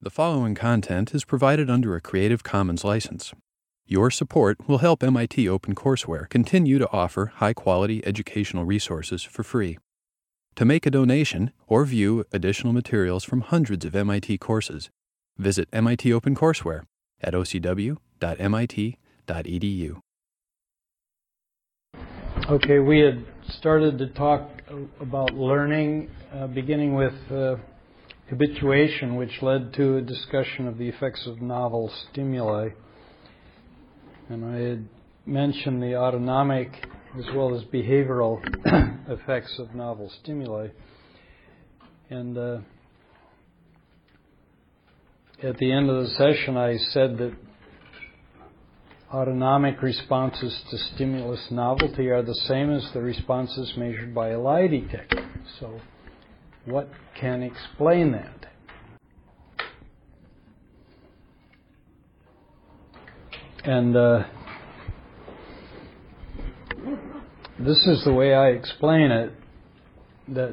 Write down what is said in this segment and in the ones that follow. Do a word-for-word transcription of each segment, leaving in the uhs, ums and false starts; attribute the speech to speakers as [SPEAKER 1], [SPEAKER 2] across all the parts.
[SPEAKER 1] The following content is provided under a Creative Commons license. Your support will help M I T OpenCourseware continue to offer high-quality educational resources for free. To make a donation or view additional materials from hundreds of M I T courses, visit M I T OpenCourseware at o c w dot m i t dot e d u.
[SPEAKER 2] Okay, we had started to talk about learning, uh, beginning with uh, habituation, which led to a discussion of the effects of novel stimuli. And I had mentioned the autonomic as well as behavioral effects of novel stimuli. And uh, at the end of the session, I said that autonomic responses to stimulus novelty are the same as the responses measured by a lie detector. So what can explain that? And uh, this is the way I explain it, that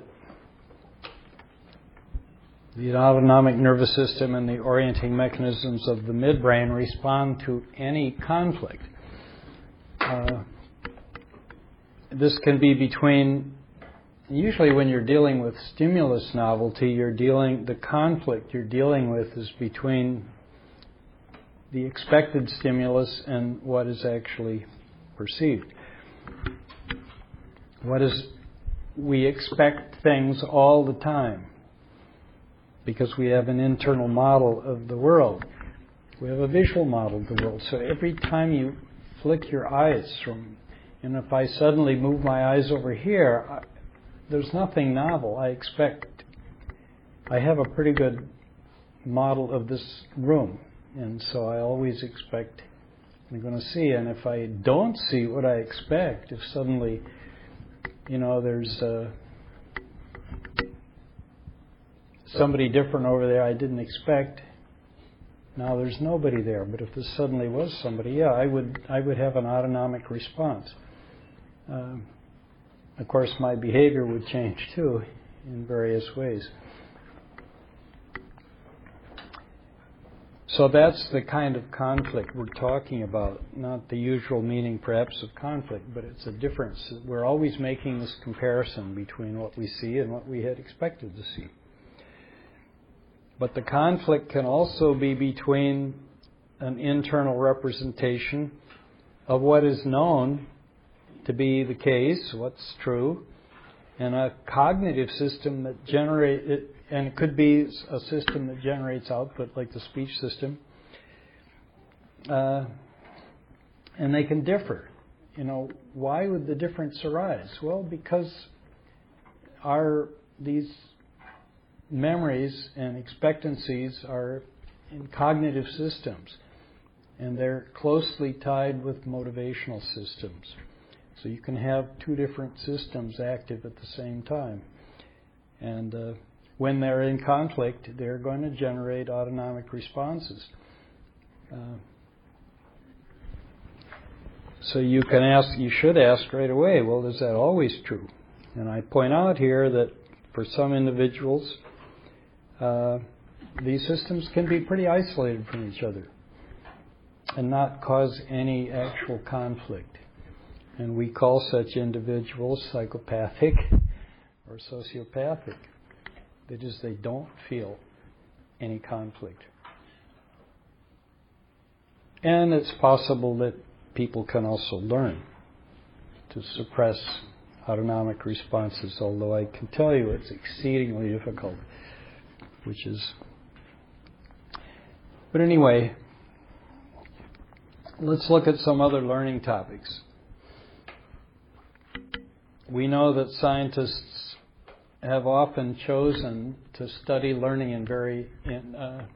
[SPEAKER 2] the autonomic nervous system and the orienting mechanisms of the midbrain respond to any conflict. Uh, this can be between, usually when you're dealing with stimulus novelty, you're dealing, the conflict you're dealing with is between the expected stimulus and what is actually perceived. What is, we expect things all the time, because we have an internal model of the world. We have a visual model of the world. So every time you flick your eyes from, and if I suddenly move my eyes over here, I, there's nothing novel. I expect, I have a pretty good model of this room. And so I always expect I'm going to see. And if I don't see what I expect, if suddenly, you know, there's a somebody different over there I didn't expect. Now there's nobody there. But if there suddenly was somebody, yeah, I would I would have an autonomic response. Um, of course, my behavior would change too in various ways. So that's the kind of conflict we're talking about, not the usual meaning perhaps of conflict, but it's a difference. We're always making this comparison between what we see and what we had expected to see. But the conflict can also be between an internal representation of what is known to be the case, what's true, and a cognitive system that generates it, and it could be a system that generates output, like the speech system. Uh, and they can differ. You know, why would the difference arise? Well, because our these memories and expectancies are in cognitive systems, and they're closely tied with motivational systems. So you can have two different systems active at the same time. And uh, when they're in conflict, they're going to generate autonomic responses. Uh, so you can ask, you should ask right away, well, is that always true? And I point out here that for some individuals, Uh, these systems can be pretty isolated from each other and not cause any actual conflict. And we call such individuals psychopathic or sociopathic. That is, they don't feel any conflict. And it's possible that people can also learn to suppress autonomic responses, although I can tell you it's exceedingly difficult. Which is, but anyway, let's look at some other learning topics. We know that scientists have often chosen to study learning in very in, uh,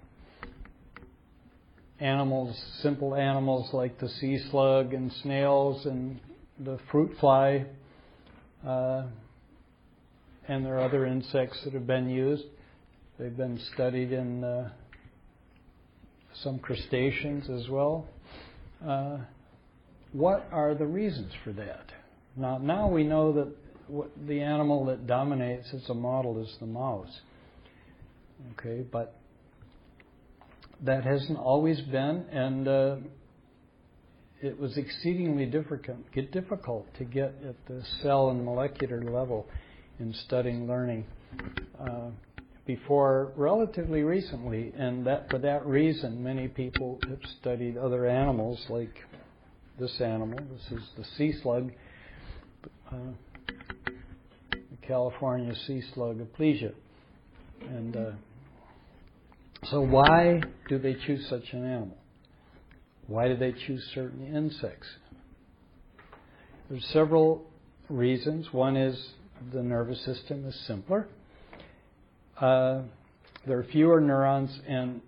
[SPEAKER 2] animals, simple animals like the sea slug and snails and the fruit fly, uh, and there are other insects that have been used. They've been studied in uh, some crustaceans as well. Uh, what are the reasons for that? Now, now we know that what the animal that dominates as a model is the mouse. Okay, but that hasn't always been, and uh, it was exceedingly difficult, get difficult to get at the cell and molecular level in studying learning uh, before relatively recently, and that for that reason, many people have studied other animals like this animal. This is the sea slug, uh, the California sea slug aplysia, and uh, so why do they choose such an animal? Why do they choose certain insects? There's several reasons. One is the nervous system is simpler. Uh, there are fewer neurons, and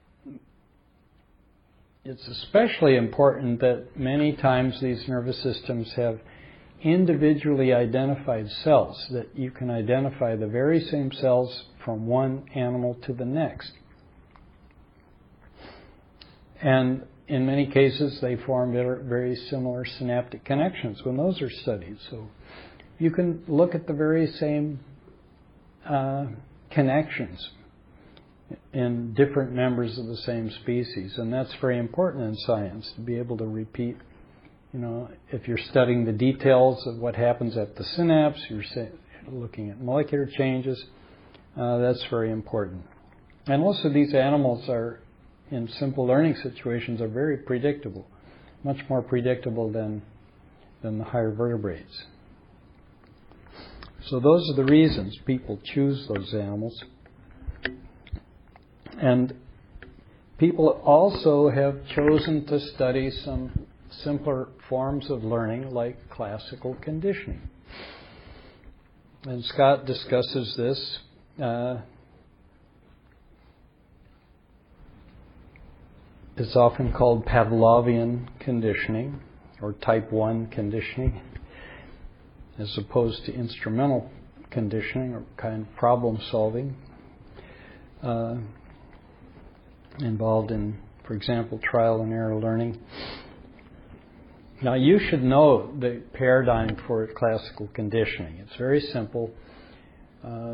[SPEAKER 2] it's especially important that many times these nervous systems have individually identified cells, that you can identify the very same cells from one animal to the next. And in many cases, they form very similar synaptic connections when those are studied. So you can look at the very same uh, connections in different members of the same species, and that's very important in science, to be able to repeat. You know, if you're studying the details of what happens at the synapse, you're looking at molecular changes, uh, that's very important. And also these animals are, in simple learning situations, are very predictable, much more predictable than than the higher vertebrates. So those are the reasons people choose those animals. And people also have chosen to study some simpler forms of learning like classical conditioning. And Scott discusses this. Uh, It's often called Pavlovian conditioning, or type one conditioning, as opposed to instrumental conditioning, or kind of problem solving, uh, involved in, for example, trial and error learning. Now, you should know the paradigm for classical conditioning. It's very simple. Uh,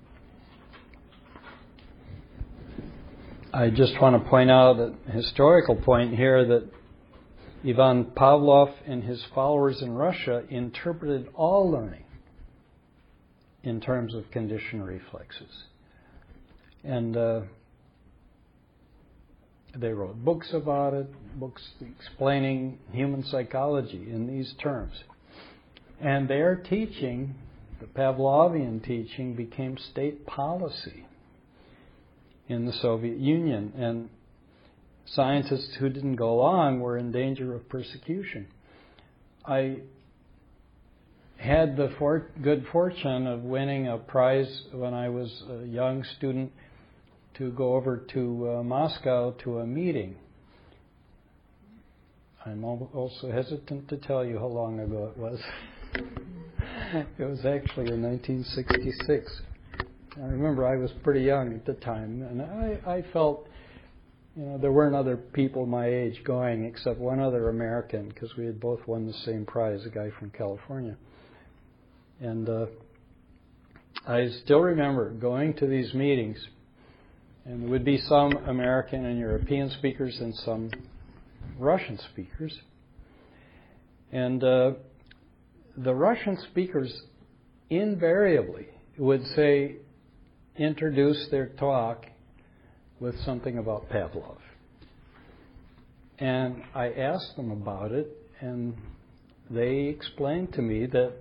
[SPEAKER 2] I just want to point out a historical point here that Ivan Pavlov and his followers in Russia interpreted all learning in terms of conditioned reflexes. And uh, they wrote books about it, books explaining human psychology in these terms. And their teaching, the Pavlovian teaching, became state policy in the Soviet Union, and scientists who didn't go along were in danger of persecution. I had the for- good fortune of winning a prize when I was a young student to go over to uh, Moscow to a meeting. I'm also hesitant to tell you how long ago it was. It was actually in nineteen sixty-six. I remember I was pretty young at the time, and I, I felt, you know, there weren't other people my age going except one other American, because we had both won the same prize, a guy from California. And uh, I still remember going to these meetings, and there would be some American and European speakers and some Russian speakers. And uh, the Russian speakers invariably would say, introduce their talk with something about Pavlov. And I asked them about it, and they explained to me that,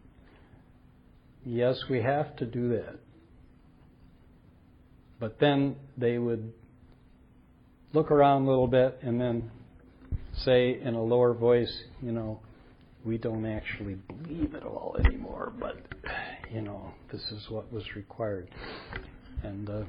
[SPEAKER 2] yes, we have to do that. But then they would look around a little bit and then say in a lower voice, you know, we don't actually believe it all anymore, but, you know, this is what was required. And uh,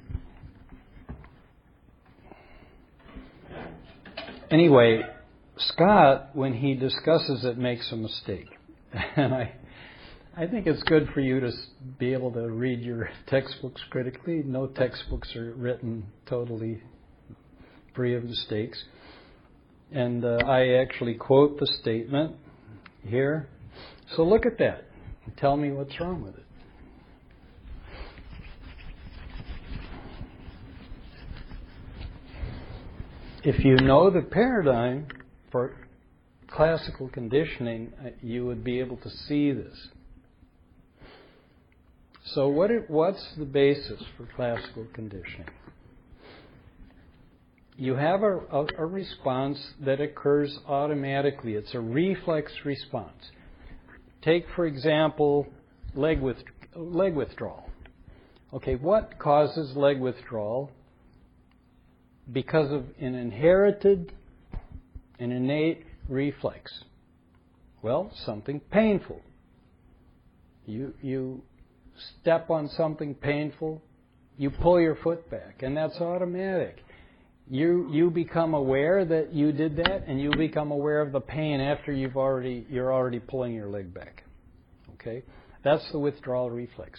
[SPEAKER 2] anyway, Scott, when he discusses it, makes a mistake. And I I think it's good for you to be able to read your textbooks critically. No textbooks are written totally free of mistakes. And uh, I actually quote the statement here. So look at that and tell me what's wrong with it. if you know the paradigm for classical conditioning, you would be able to see this. So what it, what's the basis for classical conditioning? You have a, a, a response that occurs automatically. It's a reflex response. Take, for example, leg, with, leg withdrawal. Okay, what causes leg withdrawal? Because of an inherited, an innate reflex. Well, something painful. You, you step on something painful, you pull your foot back, and that's automatic. You you become aware that you did that, and you become aware of the pain after you've already you're already pulling your leg back. Okay, that's the withdrawal reflex.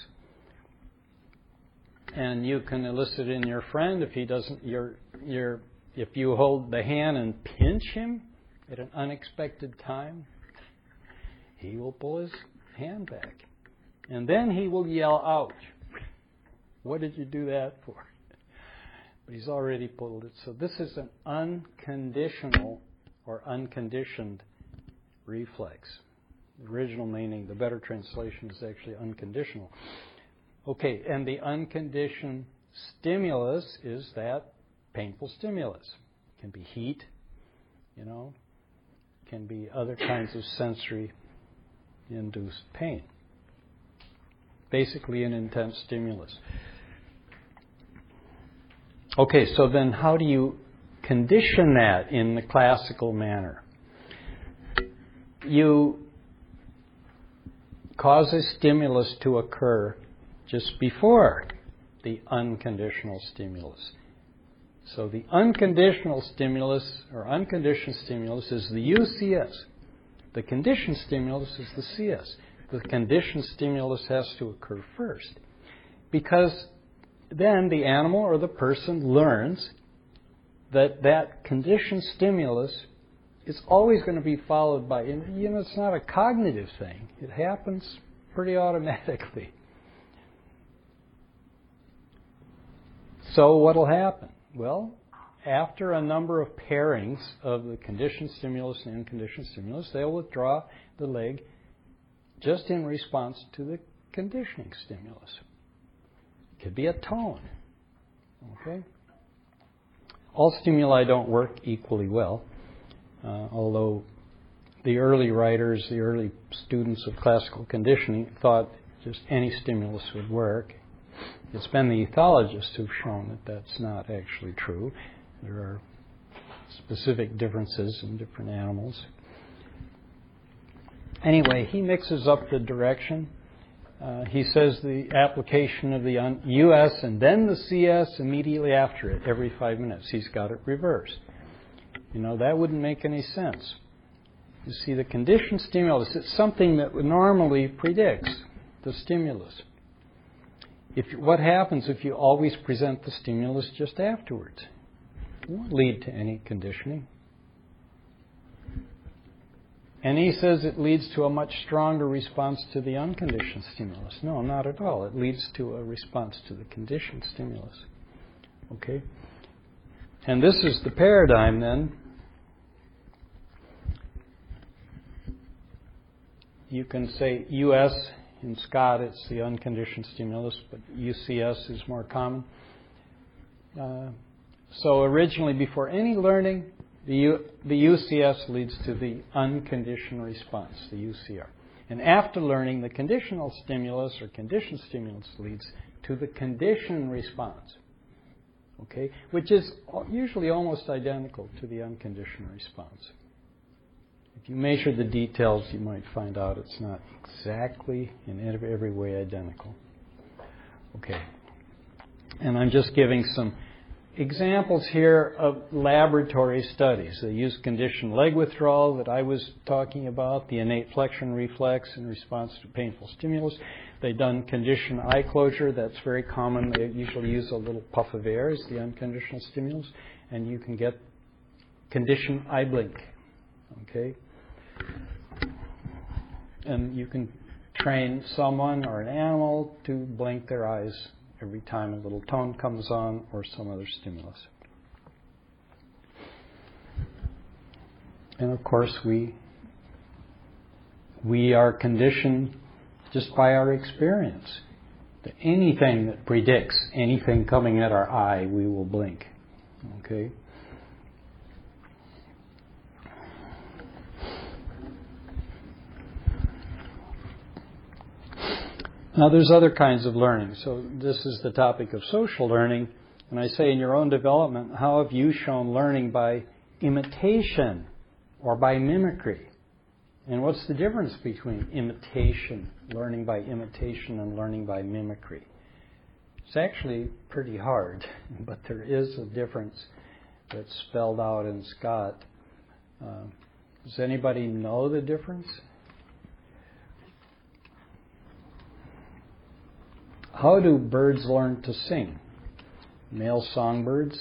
[SPEAKER 2] And you can elicit in your friend if he doesn't. Your your if you hold the hand and pinch him at an unexpected time, he will pull his hand back, and then he will yell, "Ouch! What did you do that for?" But he's already pulled it. So this is an unconditional or unconditioned reflex. The original meaning, the better translation is actually unconditional. Okay, and the unconditioned stimulus is that painful stimulus. It can be heat, you know, it can be other kinds of sensory induced pain. Basically an intense stimulus. Okay, so then how do you condition that in the classical manner? You cause a stimulus to occur just before the unconditional stimulus. So the unconditional stimulus or unconditioned stimulus is the U C S. The conditioned stimulus is the C S. The conditioned stimulus has to occur first, because then the animal or the person learns that that conditioned stimulus is always going to be followed by, you know, it's not a cognitive thing. It happens pretty automatically. So what will happen? Well, after a number of pairings of the conditioned stimulus and unconditioned stimulus, they'll withdraw the leg just in response to the conditioning stimulus. Could be a tone. Okay? All stimuli don't work equally well, uh, although the early writers, the early students of classical conditioning thought just any stimulus would work. It's been the ethologists who've shown that that's not actually true. There are specific differences in different animals. Anyway, he mixes up the direction. Uh, he says the application of the un- U S and then the C S immediately after it, every five minutes. He's got it reversed. You know, that wouldn't make any sense. You see, the conditioned stimulus, it's something that normally predicts the stimulus. If what happens if you always present the stimulus just afterwards? It won't lead to any conditioning. And he says it leads to a much stronger response to the unconditioned stimulus. No, not at all. It leads to a response to the conditioned stimulus. Okay? And this is the paradigm then. You can say U S in Scott, it's the unconditioned stimulus, but U C S is more common. Uh, so originally, before any learning, The, U, the U C S leads to the unconditioned response, the U C R. And after learning, the conditional stimulus or conditioned stimulus leads to the conditioned response, okay, which is usually almost identical to the unconditioned response. If you measure the details, you might find out it's not exactly in every, every way identical. Okay. And I'm just giving some examples here of laboratory studies. They use conditioned leg withdrawal that I was talking about, the innate flexion reflex in response to painful stimulus. They've done conditioned eye closure. That's very common. They usually use a little puff of air as the unconditional stimulus, and you can get conditioned eye blink. Okay? And you can train someone or an animal to blink their eyes every time a little tone comes on or some other stimulus. And of course, we we are conditioned just by our experience. That anything that predicts anything coming at our eye, we will blink. Okay? Now, there's other kinds of learning. So this is the topic of social learning. And I say in your own development, how have you shown learning by imitation or by mimicry? And what's the difference between imitation, learning by imitation, and learning by mimicry? It's actually pretty hard, but there is a difference that's spelled out in Scott. Uh, does anybody know the difference? How do birds learn to sing? Male songbirds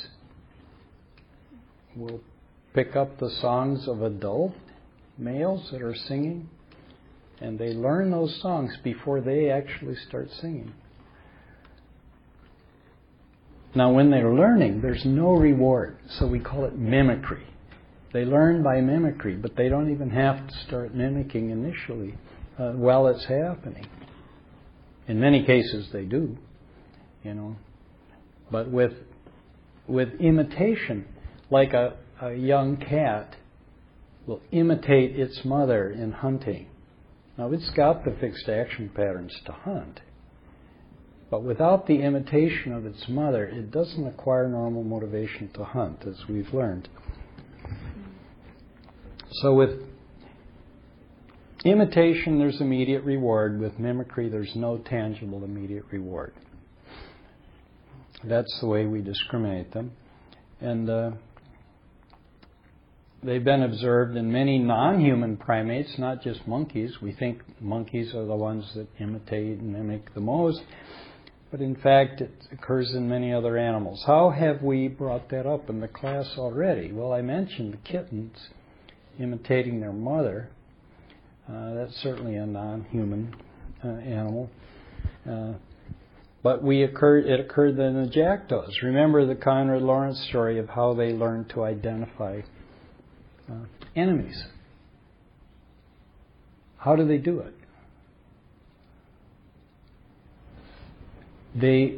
[SPEAKER 2] will pick up the songs of adult males that are singing, and they learn those songs before they actually start singing. Now, when they're learning, there's no reward, so we call it mimicry. They learn by mimicry, but they don't even have to start mimicking initially uh, while it's happening. In many cases, they do, you know. But with with imitation, like a, a young cat will imitate its mother in hunting. Now, it's got the fixed action patterns to hunt, but without the imitation of its mother, it doesn't acquire normal motivation to hunt, as we've learned. So with imitation, there's immediate reward. With mimicry, there's no tangible immediate reward. That's the way we discriminate them. And uh, they've been observed in many non-human primates, not just monkeys. We think monkeys are the ones that imitate and mimic the most, but in fact it occurs in many other animals. How have we brought that up in the class already? Well, I mentioned the kittens imitating their mother. Uh, that's certainly a non-human uh, animal. Uh, but we occurred, it occurred in the jackdaws. Remember the Conrad Lawrence story of how they learned to identify uh, enemies. How do they do it? They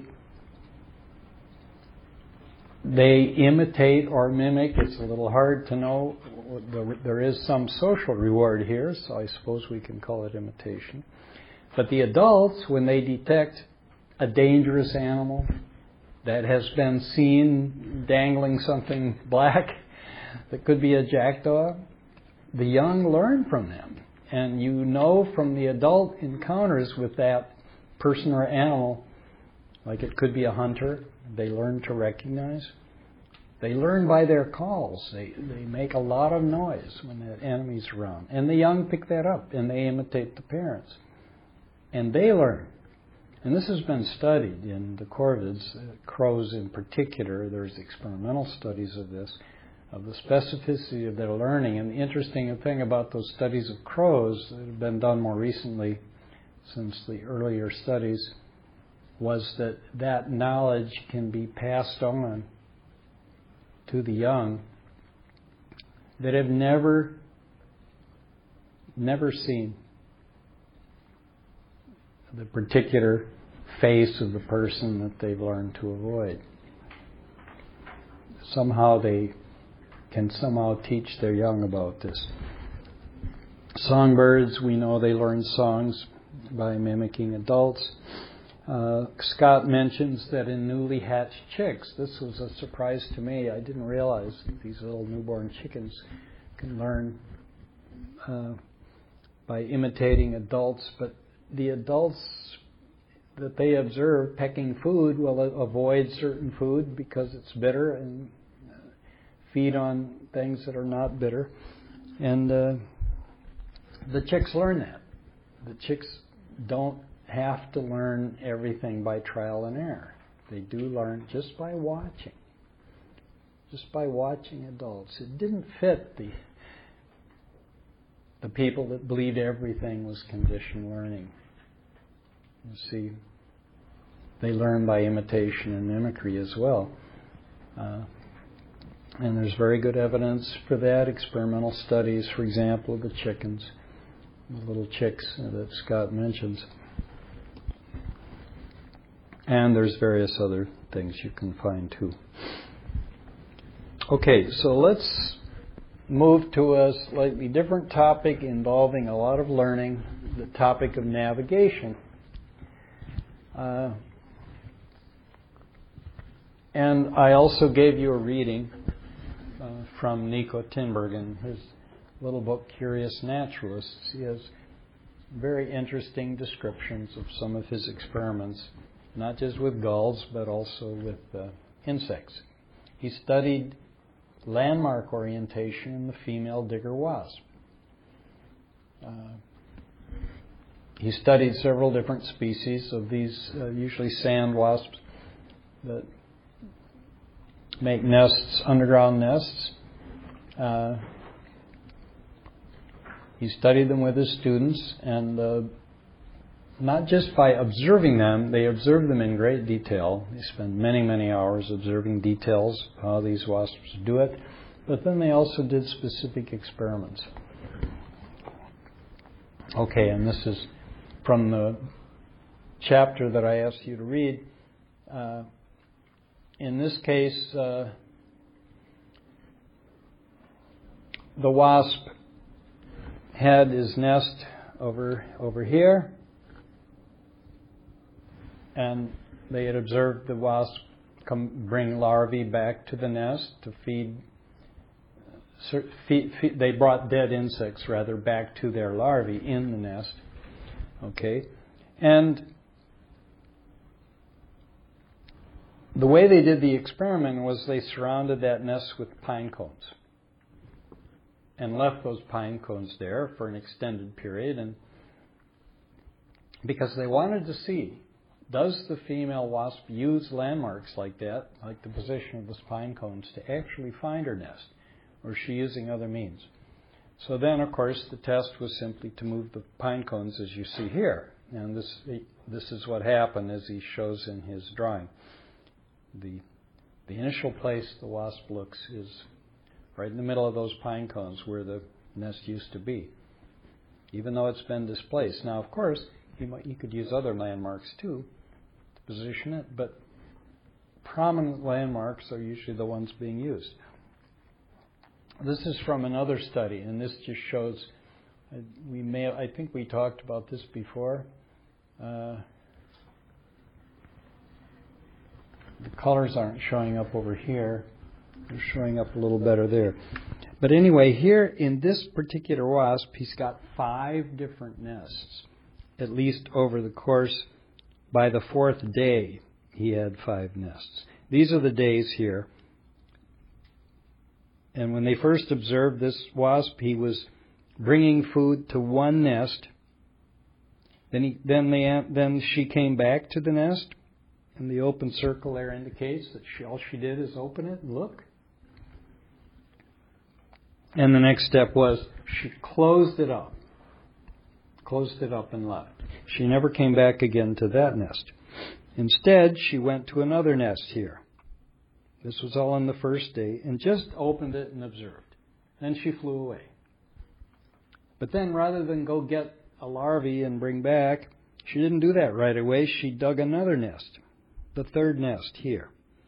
[SPEAKER 2] they imitate or mimic. It's a little hard to know. There is some social reward here, so I suppose we can call it imitation. But the adults, when they detect a dangerous animal that has been seen dangling something black that could be a jackdaw, the young learn from them. And you know from the adult encounters with that person or animal, like it could be a hunter, they learn to recognize. They learn by their calls. They they make a lot of noise when the enemy's around. And the young pick that up, and they imitate the parents. And they learn. And this has been studied in the corvids, uh, crows in particular. There's experimental studies of this, of the specificity of their learning. And the interesting thing about those studies of crows that have been done more recently since the earlier studies was that that knowledge can be passed on to the young that have never, never seen the particular face of the person that they've learned to avoid. Somehow they can somehow teach their young about this. Songbirds, we know they learn songs by mimicking adults. Uh, Scott mentions that in newly hatched chicks, this was a surprise to me. I didn't realize that these little newborn chickens can learn uh, by imitating adults, but the adults that they observe pecking food will avoid certain food because it's bitter and feed on things that are not bitter. And uh, the chicks learn that. The chicks don't have to learn everything by trial and error. They do learn just by watching. Just by watching adults. It didn't fit the the people that believed everything was conditioned learning. You see, they learn by imitation and mimicry as well. Uh, And there's very good evidence for that. Experimental studies, for example, of the chickens, the little chicks that Scott mentions. And there's various other things you can find too. Okay, so let's move to a slightly different topic involving a lot of learning, the topic of navigation. Uh, and I also gave you a reading uh, from Nico Tinbergen in his little book, Curious Naturalists. He has very interesting descriptions of some of his experiments, not just with gulls, but also with uh, insects. He studied landmark orientation in the female digger wasp. Uh, he studied several different species of these, uh, usually sand wasps, that make nests, underground nests. Uh, he studied them with his students, and uh, not just by observing them, they observed them in great detail. They spent many, many hours observing details of how these wasps do it, but then they also did specific experiments. Okay, and this is from the chapter that I asked you to read. Uh, in this case, uh, the wasp had his nest over over here, and they had observed the wasp come bring larvae back to the nest to feed. feed, feed they brought dead insects rather back to their larvae in the nest. Okay, and the way they did the experiment was they surrounded that nest with pine cones and left those pine cones there for an extended period, and because they wanted to see, does the female wasp use landmarks like that, like the position of those pine cones, to actually find her nest, or is she using other means? So then, of course, the test was simply to move the pine cones as you see here, and this this is what happened as he shows in his drawing. The the initial place the wasp looks is right in the middle of those pine cones where the nest used to be, even though it's been displaced. Now, of course, you might, you could use other landmarks too to position it, but prominent landmarks are usually the ones being used. This is from another study, and this just shows. Uh, we may I think we talked about this before. Uh, the colors aren't showing up over here. They're showing up a little better there. But anyway, here in this particular wasp, he's got five different nests, at least over the course. By the fourth day, he had five nests. These are the days here. And when they first observed this wasp, he was bringing food to one nest. Then he, then they, then she came back to the nest, and the open circle there indicates that she, all she did is open it and look. And the next step was she closed it up, closed it up and left. She never came back again to that nest. Instead, she went to another nest here. This was all on the first day, and just opened it and observed. Then she flew away. But then rather than go get a larvae and bring back, she didn't do that right away. She dug another nest, the third nest here.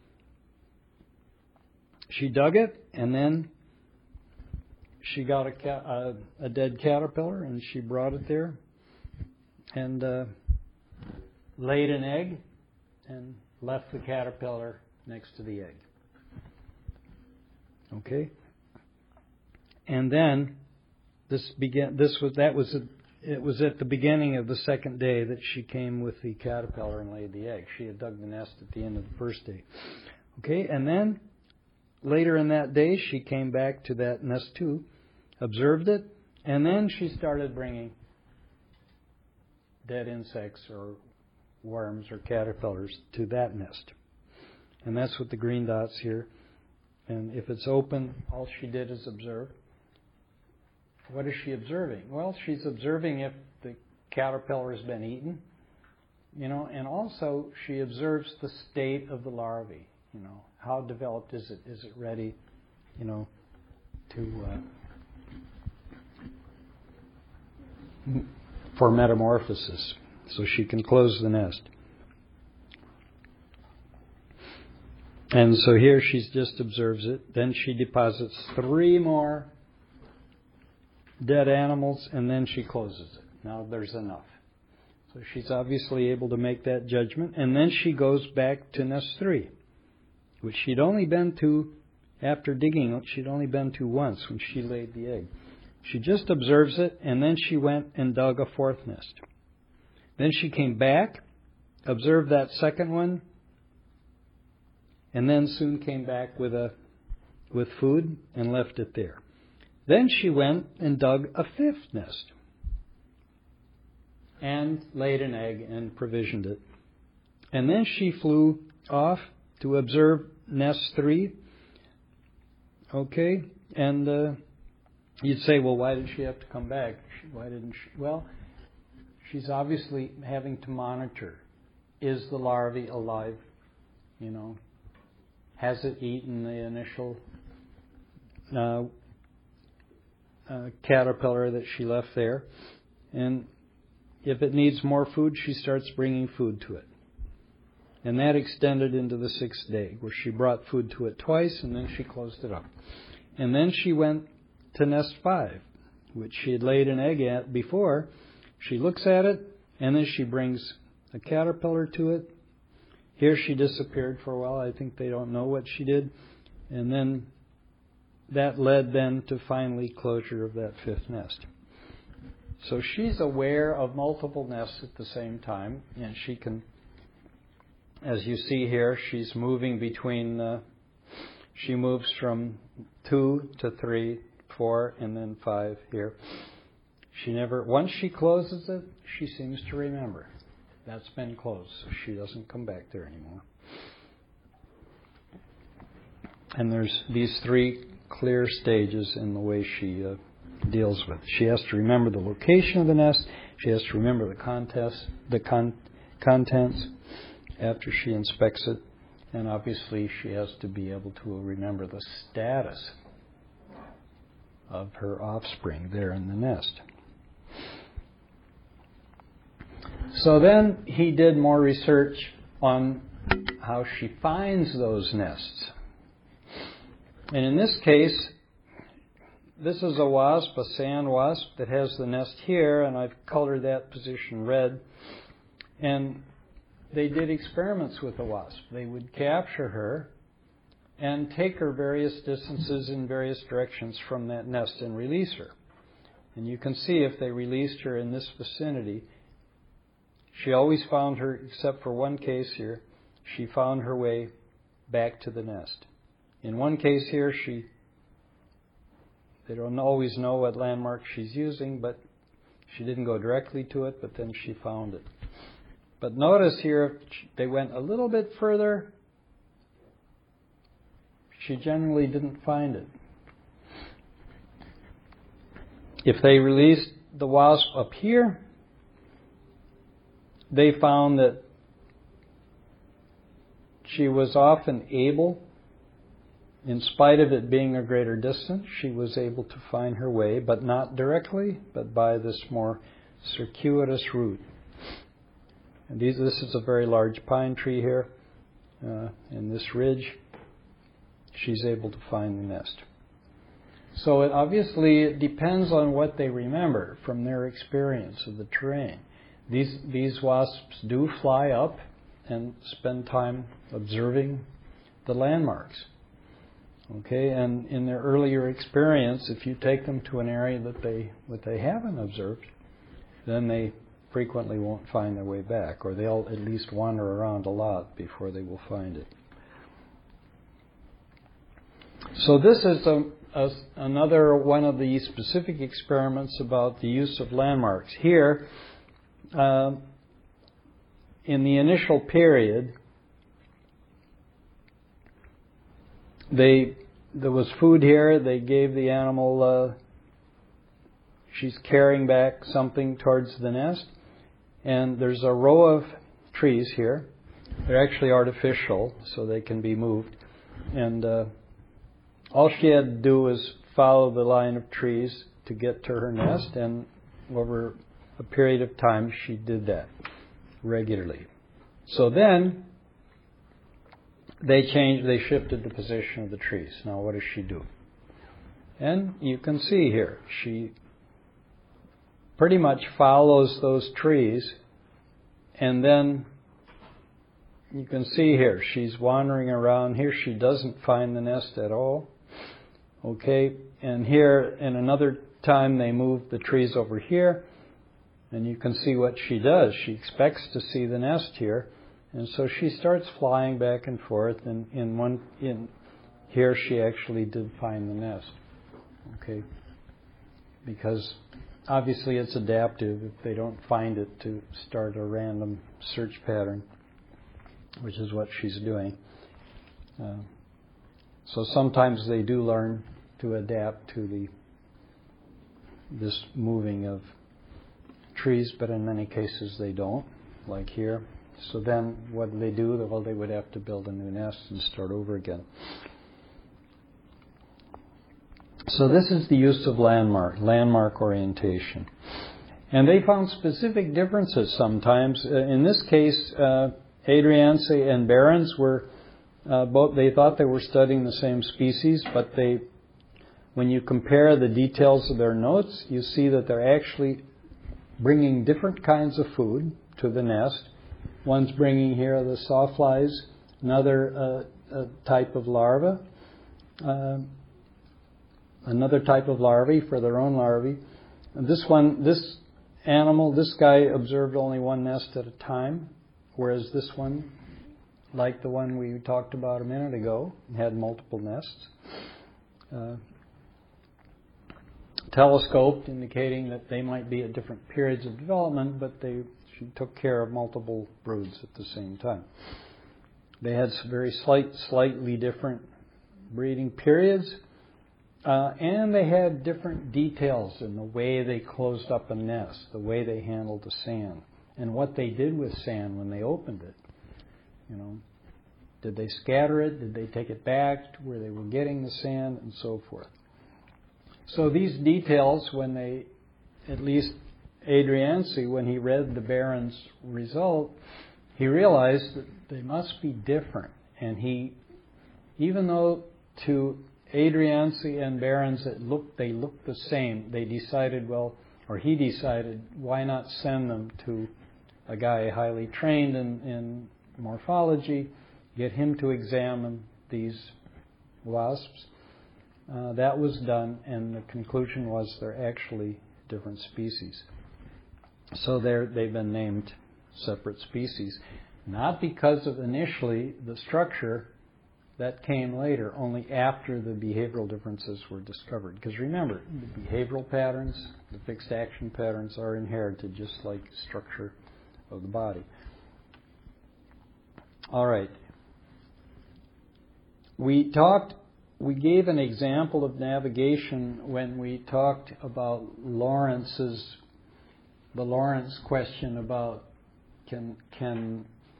[SPEAKER 2] She dug it, and then she got a, ca- a, a dead caterpillar, and she brought it there and uh, laid an egg and left the caterpillar next to the egg. Okay, and then this began. This was that was a, it was at the beginning of the second day that she came with the caterpillar and laid the egg. She had dug the nest at the end of the first day. Okay, and then later in that day she came back to that nest too, observed it, and then she started bringing dead insects or worms or caterpillars to that nest. And that's what the green dots here. And if it's open, all she did is observe. What is she observing? Well, she's observing if the caterpillar has been eaten, you know, and also she observes the state of the larvae, you know. How developed is it? Is it ready you know, to uh, for metamorphosis, so she can close the nest. And so here she just observes it. Then she deposits three more dead animals, and then she closes it. Now there's enough. So she's obviously able to make that judgment. And then she goes back to nest three, which she'd only been to, after digging, she'd only been to once when she laid the egg. She just observes it, and then she went and dug a fourth nest. Then she came back, observed that second one, and then soon came back with a with food and left it there. Then she went and dug a fifth nest and laid an egg and provisioned it. And then she flew off to observe nest three. Okay, and uh, you'd say, well, why did she have to come back? Why didn't she? Well, she's obviously having to monitor. Is the larvae alive? You know, has it eaten the initial uh, uh, caterpillar that she left there? And if it needs more food, she starts bringing food to it. And that extended into the sixth day, where she brought food to it twice, and then she closed it up. And then she went to nest five, which she had laid an egg at before. She looks at it, and then she brings a caterpillar to it. Here she disappeared for a while. I think they don't know what she did. And then that led then to finally closure of that fifth nest. So she's aware of multiple nests at the same time, and she can, as you see here, she's moving between, uh, she moves from two to three, four, and then five here. She never, once she closes it, she seems to remember. That's been closed, so she doesn't come back there anymore. And there's these three clear stages in the way she uh, deals with it. She has to remember the location of the nest. She has to remember the contest, the con- contents after she inspects it. And obviously she has to be able to remember the status of her offspring there in the nest. So then he did more research on how she finds those nests. And in this case, this is a wasp, a sand wasp, that has the nest here, and I've colored that position red. And they did experiments with the wasp. They would capture her and take her various distances in various directions from that nest and release her. And you can see if they released her in this vicinity, she always found her, except for one case here, she found her way back to the nest. In one case here, she, they don't always know what landmark she's using, but she didn't go directly to it, but then she found it. But notice here, they went a little bit further. She generally didn't find it. If they released the wasp up here, they found that she was often able, in spite of it being a greater distance, she was able to find her way, but not directly, but by this more circuitous route. And these, this is a very large pine tree here, uh, in this ridge. She's able to find the nest. So it obviously it depends on what they remember from their experience of the terrain. These these wasps do fly up and spend time observing the landmarks. Okay, and in their earlier experience, if you take them to an area that they that they haven't observed, then they frequently won't find their way back, or they'll at least wander around a lot before they will find it. So this is a, a, another one of the specific experiments about the use of landmarks. Here, uh, in the initial period, they there was food here. They gave the animal, uh, she's carrying back something towards the nest. And there's a row of trees here. They're actually artificial, so they can be moved. And uh, all she had to do was follow the line of trees to get to her nest, and over a period of time she did that regularly. So then they changed, they shifted the position of the trees. Now what does she do? And you can see here, she pretty much follows those trees, and then you can see here, she's wandering around here. She doesn't find the nest at all. Okay, and here, in another time, they move the trees over here, and you can see what she does. She expects to see the nest here, and so she starts flying back and forth, and in one, in here she actually did find the nest. Okay, because obviously it's adaptive if they don't find it to start a random search pattern, which is what she's doing. Uh, so sometimes they do learn to adapt to the this moving of trees, but in many cases they don't, like here. So then what do they do? Well, they would have to build a new nest and start over again. So this is the use of landmark, landmark orientation. And they found specific differences sometimes. Uh, in this case, uh, Adrianse and Behrens were uh, both, they thought they were studying the same species, but they, when you compare the details of their notes, you see that they're actually bringing different kinds of food to the nest. One's bringing here the sawflies, another uh, a type of larva, uh, another type of larvae for their own larvae. And this one, this animal, this guy observed only one nest at a time, whereas this one, like the one we talked about a minute ago, had multiple nests. Uh, telescoped, indicating that they might be at different periods of development, but they she took care of multiple broods at the same time. They had some very slight, slightly different breeding periods, uh, and they had different details in the way they closed up a nest, the way they handled the sand, and what they did with sand when they opened it. You know, did they scatter it? Did they take it back to where they were getting the sand, and so forth. So these details, when they, at least Adrianse, when he read the Behrens result, he realized that they must be different. And he, even though to Adrianse and Behrens it looked, they looked the same, they decided, well, or he decided, why not send them to a guy highly trained in, in morphology, get him to examine these wasps. Uh, that was done, and the conclusion was they're actually different species. So they're, they've been named separate species, not because of initially the structure that came later, only after the behavioral differences were discovered. Because remember, the behavioral patterns, the fixed action patterns are inherited just like the structure of the body. All right. We talked We gave an example of navigation when we talked about Lawrence's, the Lawrence question about can can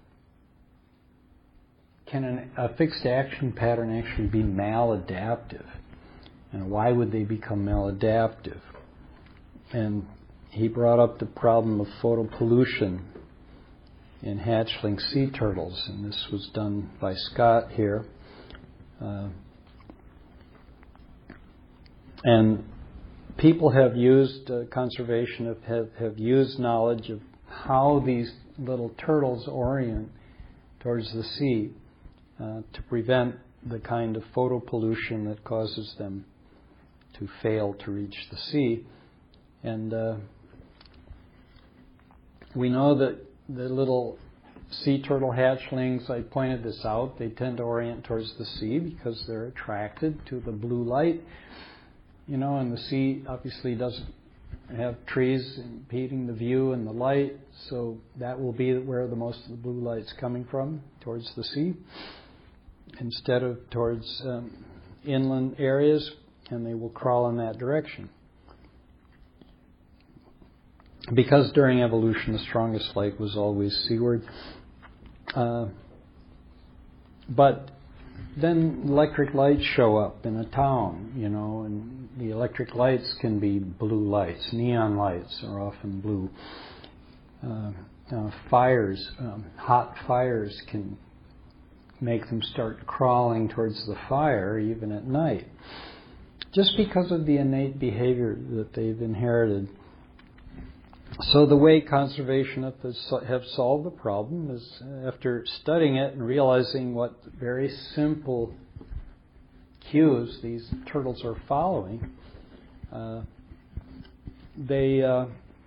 [SPEAKER 2] can an, a fixed action pattern actually be maladaptive, and why would they become maladaptive? And he brought up the problem of photopollution in hatchling sea turtles, and this was done by Scott here. Uh, And people have used, uh, conservation have, have, have used knowledge of how these little turtles orient towards the sea uh, to prevent the kind of photopollution that causes them to fail to reach the sea. And uh, we know that the little sea turtle hatchlings, I pointed this out, they tend to orient towards the sea because they're attracted to the blue light. You know, and the sea obviously doesn't have trees impeding the view and the light, so that will be where the most of the blue light's coming from, towards the sea, instead of towards um, inland areas, and they will crawl in that direction. Because during evolution the strongest light was always seaward. Uh, but then electric lights show up in a town, you know, and the electric lights can be blue lights. Neon lights are often blue. Uh, uh, fires, um, hot fires can make them start crawling towards the fire even at night, just because of the innate behavior that they've inherited. So the way conservationists have solved the problem is, after studying it and realizing what very simple cues these turtles are following, uh, they uh,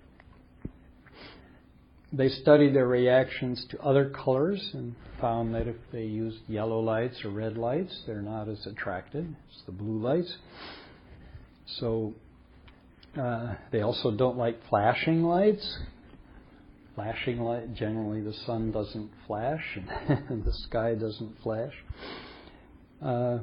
[SPEAKER 2] they studied their reactions to other colors and found that if they used yellow lights or red lights, they're not as attracted as the blue lights. So Uh, they also don't like flashing lights. Flashing light, generally the sun doesn't flash and the sky doesn't flash. Uh,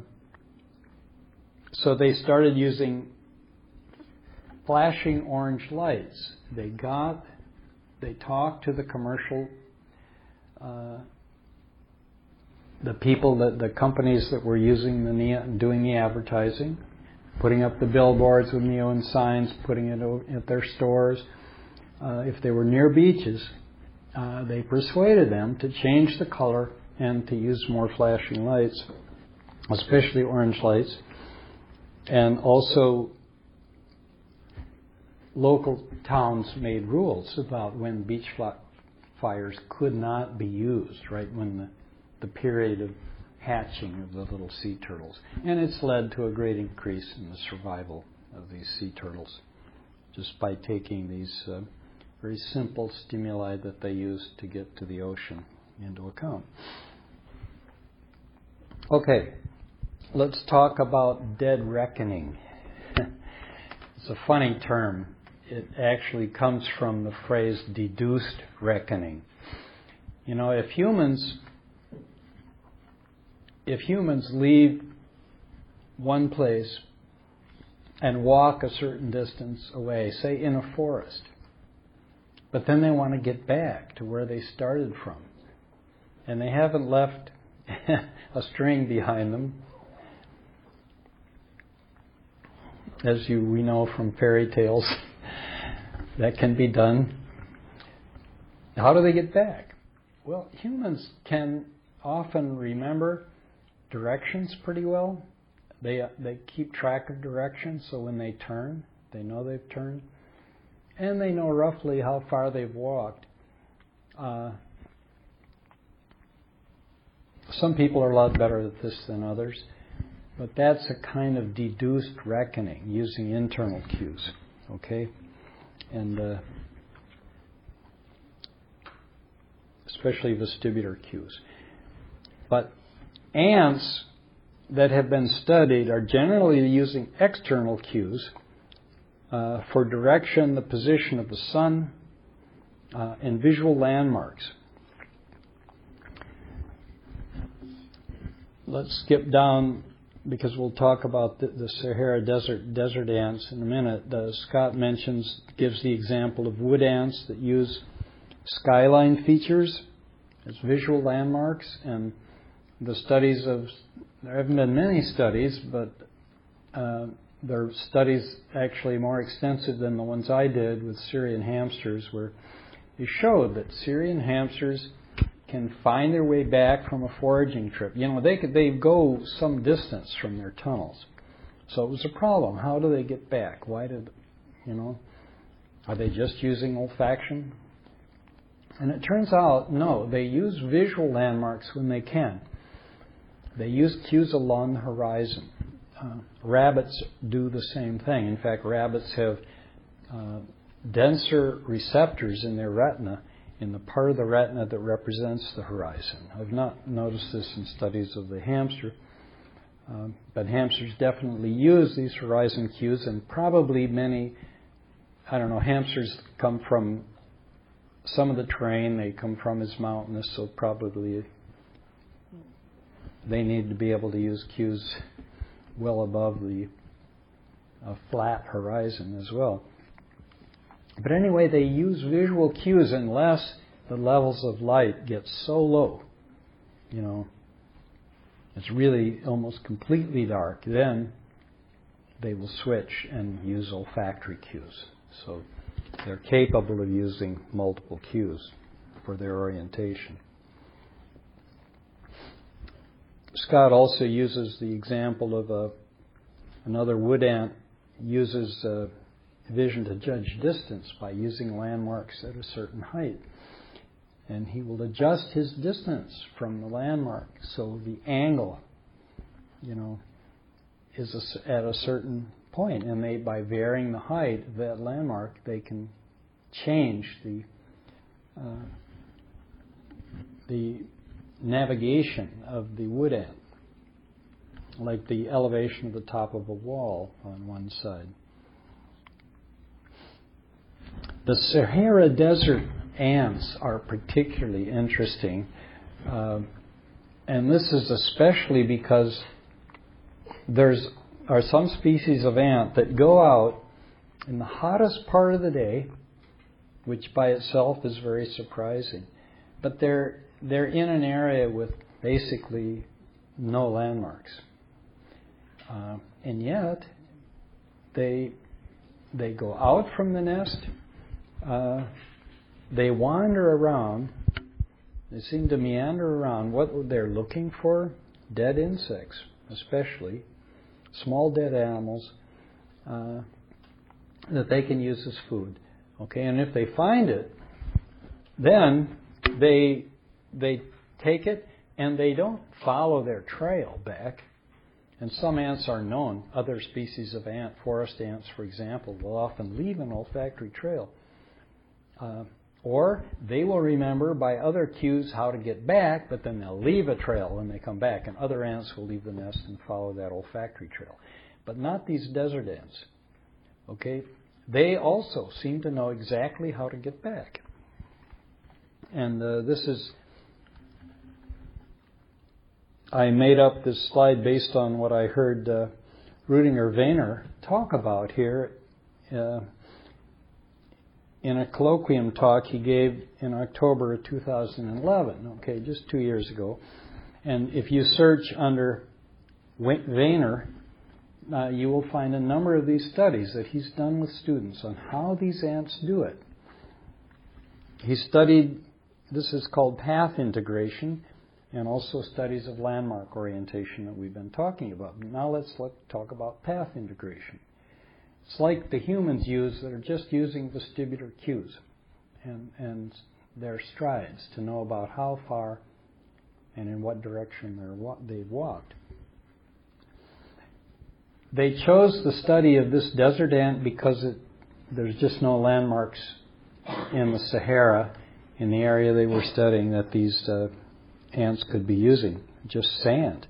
[SPEAKER 2] so they started using flashing orange lights. They got, they talked to the commercial, uh, the people, that the companies that were using the neon, doing the advertising, putting up the billboards with neon signs, putting it at their stores. Uh, if they were near beaches, uh, they persuaded them to change the color and to use more flashing lights, especially orange lights. And also, local towns made rules about when beach fires could not be used, right, when the, the period of hatching of the little sea turtles. And it's led to a great increase in the survival of these sea turtles, just by taking these uh, very simple stimuli that they use to get to the ocean into account. Okay, let's talk about dead reckoning. It's a funny term. It actually comes from the phrase deduced reckoning. You know, if humans If humans leave one place and walk a certain distance away, say in a forest, but then they want to get back to where they started from, and they haven't left a string behind them, as you we know from fairy tales, that can be done. How do they get back? Well, humans can often remember directions pretty well. They they keep track of directions, so when they turn, they know they've turned, and they know roughly how far they've walked. Uh, some people are a lot better at this than others, but that's a kind of deduced reckoning using internal cues, okay? And uh, especially vestibular cues. But ants that have been studied are generally using external cues uh, for direction, the position of the sun, uh, and visual landmarks. Let's skip down, because we'll talk about the, the Sahara Desert desert ants in a minute. Uh, Scott mentions, gives the example of wood ants that use skyline features as visual landmarks, and the studies of, there haven't been many studies, but uh, there are studies actually more extensive than the ones I did with Syrian hamsters, where they showed that Syrian hamsters can find their way back from a foraging trip. You know, they could they go some distance from their tunnels. So it was a problem. How do they get back? Why did, you know, are they just using olfaction? And it turns out, no, they use visual landmarks when they can. They use cues along the horizon. Uh, rabbits do the same thing. In fact, rabbits have uh, denser receptors in their retina, in the part of the retina that represents the horizon. I've not noticed this in studies of the hamster, uh, but hamsters definitely use these horizon cues, and probably many, I don't know, hamsters come from, some of the terrain they come from is mountainous, so probably they need to be able to use cues well above the uh, flat horizon as well. But anyway, they use visual cues unless the levels of light get so low, you know, it's really almost completely dark, then they will switch and use olfactory cues. So they're capable of using multiple cues for their orientation. Scott also uses the example of a, another wood ant uses uh, vision to judge distance by using landmarks at a certain height. And he will adjust his distance from the landmark so the angle, you know, is a, at a certain point. And they, by varying the height of that landmark, they can change the uh, the navigation of the wood ant, like the elevation of the top of a wall on one side. The Sahara Desert ants are particularly interesting, uh, and this is especially because there's are some species of ant that go out in the hottest part of the day, which by itself is very surprising, but they're they're in an area with basically no landmarks, uh, and yet they they go out from the nest. Uh, they wander around. They seem to meander around. What they're looking for? Dead insects, especially small dead animals uh, that they can use as food. Okay, and if they find it, then they they take it and they don't follow their trail back. And some ants are known. Other species of ant, forest ants, for example, will often leave an olfactory trail. Uh, or they will remember by other cues how to get back, but then they'll leave a trail when they come back. And other ants will leave the nest and follow that olfactory trail. But not these desert ants. Okay? They also seem to know exactly how to get back. And uh, this is... I made up this slide based on what I heard uh, Rudiger Weiner talk about here uh, in a colloquium talk he gave in October of two thousand eleven, okay, just two years ago. And if you search under Weiner, uh, you will find a number of these studies that he's done with students on how these ants do it. He studied, this is called path integration, and also studies of landmark orientation that we've been talking about. Now let's look, talk about path integration. It's like the humans use that are just using vestibular cues and, and their strides to know about how far and in what direction they're, they've walked. They chose the study of this desert ant because it, there's just no landmarks in the Sahara, in the area they were studying, that these uh, ants could be using, just sand.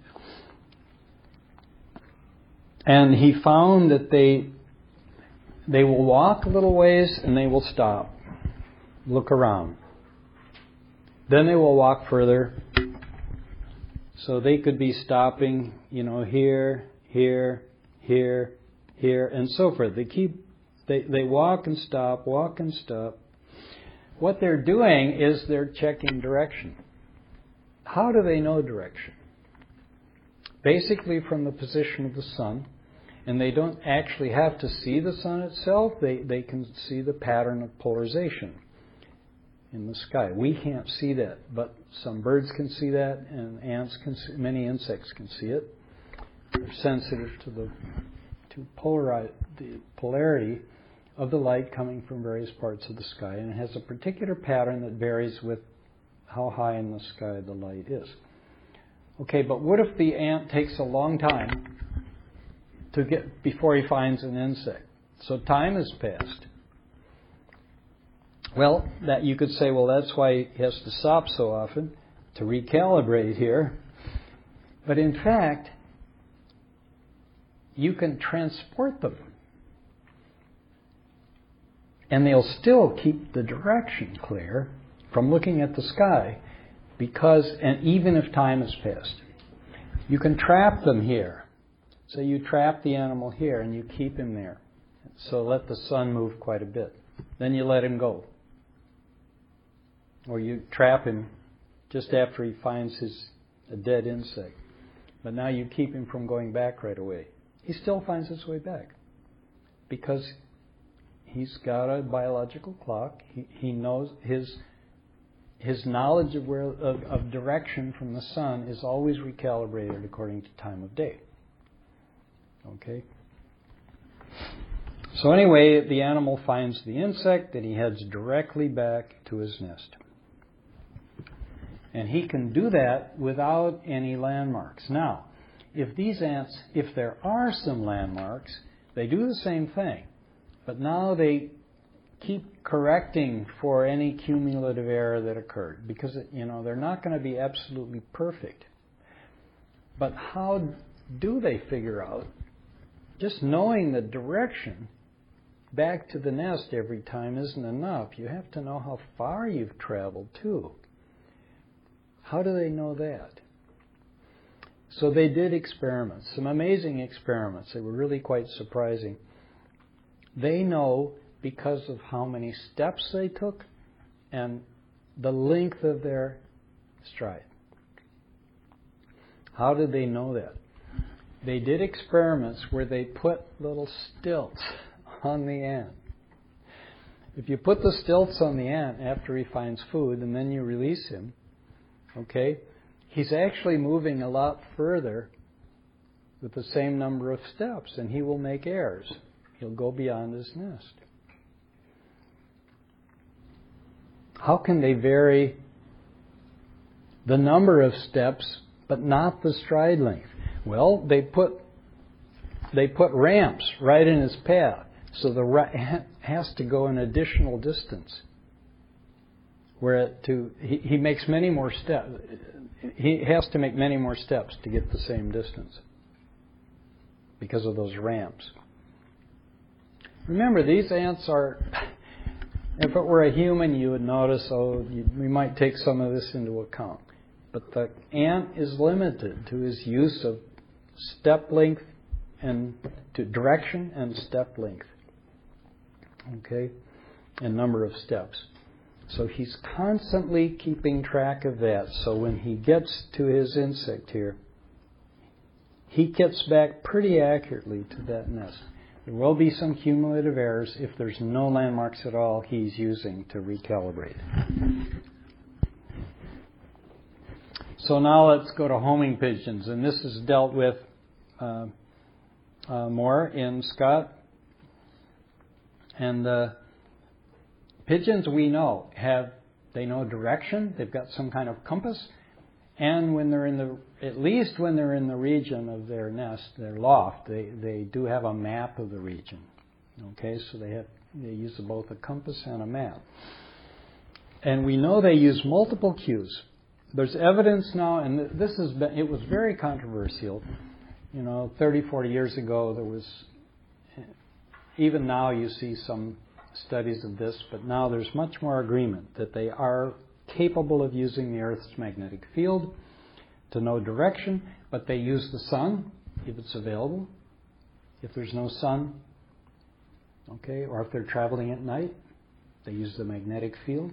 [SPEAKER 2] And he found that they they will walk a little ways and they will stop, look around. Then they will walk further. So they could be stopping, you know, here, here, here, here, and so forth. They keep they, they walk and stop, walk and stop. What they're doing is they're checking direction. How do they know direction? Basically from the position of the sun, and they don't actually have to see the sun itself. They, they can see the pattern of polarization in the sky. We can't see that, but some birds can see that, and ants can see, many insects can see it. They're sensitive to the to polarize, the polarity of the light coming from various parts of the sky, and it has a particular pattern that varies with how high in the sky the light is. Okay, but what if the ant takes a long time to get before he finds an insect? So time has passed. Well, that you could say, well, that's why he has to stop so often to recalibrate here. But in fact, you can transport them, and they'll still keep the direction clear from looking at the sky, because, and even if time has passed, you can trap them here. So you trap the animal here and you keep him there. So let the sun move quite a bit. Then you let him go. Or you trap him just after he finds his a dead insect. but now you keep him from going back right away. He still finds his way back because he's got a biological clock. He, he knows his his knowledge of where of, of direction from the sun is always recalibrated according to time of day. Okay. So anyway, the animal finds the insect and he heads directly back to his nest. And he can do that without any landmarks. Now, if these ants, if there are some landmarks, they do the same thing. But now they keep correcting for any cumulative error that occurred. Because, you know, they're not going to be absolutely perfect. But how do they figure out? Just knowing the direction back to the nest every time isn't enough. You have to know how far you've traveled, too. How do they know that? So they did experiments, some amazing experiments. They were really quite surprising. They know because of how many steps they took and the length of their stride. How did they know that? They did experiments where they put little stilts on the ant. If you put the stilts on the ant after he finds food and then you release him, okay, he's actually moving a lot further with the same number of steps, and he will make errors. He'll go beyond his nest. How can they vary the number of steps but not the stride length? Well, they put they put ramps right in his path, so the rat has to go an additional distance. Where to he, he makes many more steps. He has to make many more steps to get the same distance because of those ramps. Remember, these ants are. If it were a human, you would notice, oh, you, we might take some of this into account. But the ant is limited to his use of step length and to direction and step length. Okay, and number of steps. So he's constantly keeping track of that. So when he gets to his insect here, he gets back pretty accurately to that nest. There will be some cumulative errors if there's no landmarks at all he's using to recalibrate. So now let's go to homing pigeons. And this is dealt with uh, uh, more in Scott. And uh, pigeons, we know, have they know direction. They've got some kind of compass. And when they're in the, at least when they're in the region of their nest, their loft, they, they do have a map of the region. Okay, so they have they use both a compass and a map. And we know they use multiple cues. There's evidence now, and this has been, it was very controversial. You know, thirty, forty years ago, there was, even now you see some studies of this, but now there's much more agreement that they are capable of using the Earth's magnetic field to know direction, but they use the sun if it's available. If there's no sun, okay, or if they're traveling at night, they use the magnetic field.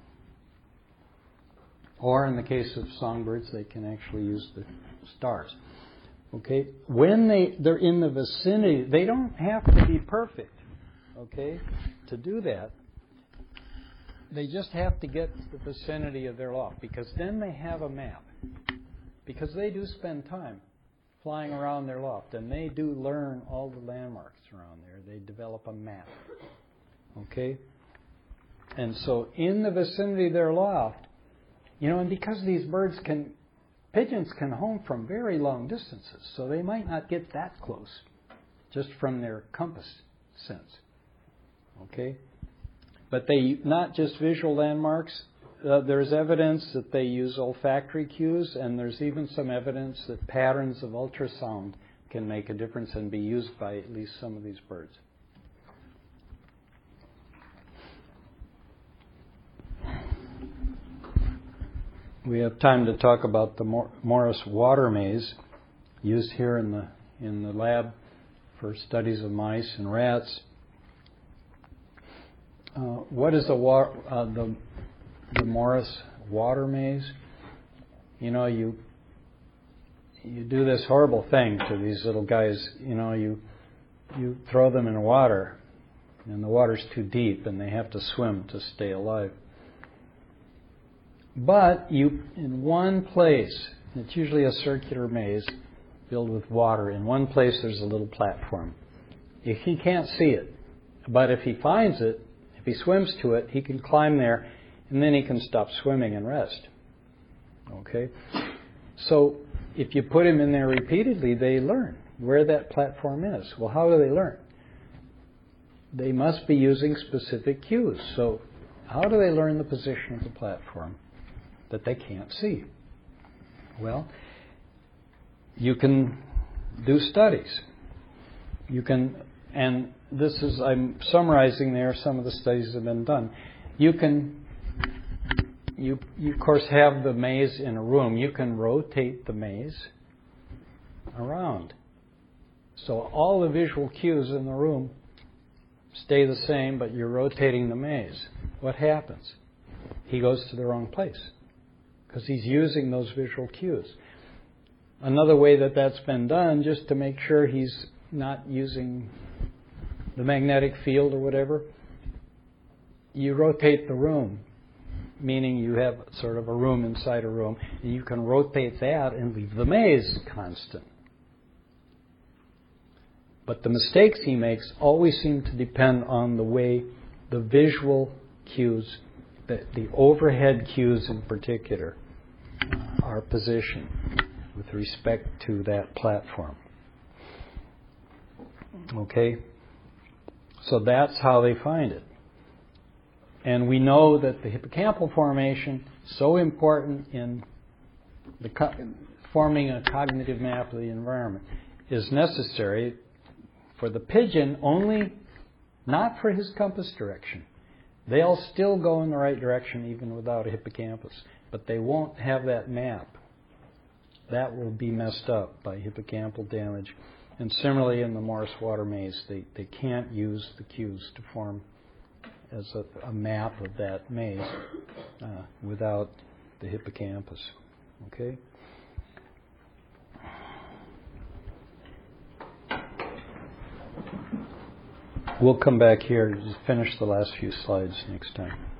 [SPEAKER 2] Or in the case of songbirds, they can actually use the stars. Okay, when they, they're in the vicinity, they don't have to be perfect, okay, to do that. They just have to get to the vicinity of their loft, because then they have a map. Because they do spend time flying around their loft, and they do learn all the landmarks around there. They develop a map. Okay? And so in the vicinity of their loft, you know, and because these birds can, pigeons can home from very long distances, so they might not get that close just from their compass sense. Okay? But they, not just visual landmarks, uh, there's evidence that they use olfactory cues, and there's even some evidence that patterns of ultrasound can make a difference and be used by at least some of these birds. We have time to talk about the Mor- Morris water maze used here in the in the lab for studies of mice and rats. Uh, what is the, wa- uh, the the Morris water maze? You know, you you do this horrible thing to these little guys. You know, you you throw them in water, and the water's too deep, and they have to swim to stay alive. But you, in one place, it's usually a circular maze filled with water. In one place, there's a little platform. If he can't see it, but if he finds it, if he swims to it, he can climb there, and then he can stop swimming and rest. Okay? So if you put him in there repeatedly, they learn where that platform is. Well, how do they learn? They must be using specific cues. So how do they learn the position of the platform that they can't see? Well, you can do studies. You can, and this is, I'm summarizing there some of the studies that have been done. You can, you, you of course have the maze in a room. You can rotate the maze around. So all the visual cues in the room stay the same, but you're rotating the maze. What happens? He goes to the wrong place because he's using those visual cues. Another way that that's been done, just to make sure he's not using the magnetic field or whatever, you rotate the room, meaning you have sort of a room inside a room, and you can rotate that and leave the maze constant. But the mistakes he makes always seem to depend on the way the visual cues, the, the overhead cues in particular, are positioned with respect to that platform. Okay? So that's how they find it. And we know that the hippocampal formation, so important in the co- forming a cognitive map of the environment, is necessary for the pigeon only, not for his compass direction. They'll still go in the right direction even without a hippocampus, but they won't have that map. That will be messed up by hippocampal damage. And similarly in the Morse water maze, they, they can't use the cues to form as a, a map of that maze uh, without the hippocampus. Okay? We'll come back here to finish the last few slides next time.